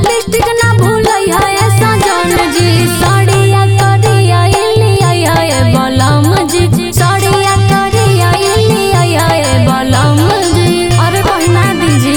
lipstick ना भूलई है सजन जी साड़िया करिया लिया है बलम जी साड़िया करिया लिया है बलम जी अरे कहना दीजिए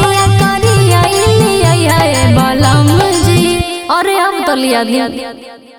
साड़िया करिया लिया है बलम जी अरे अब तो लिया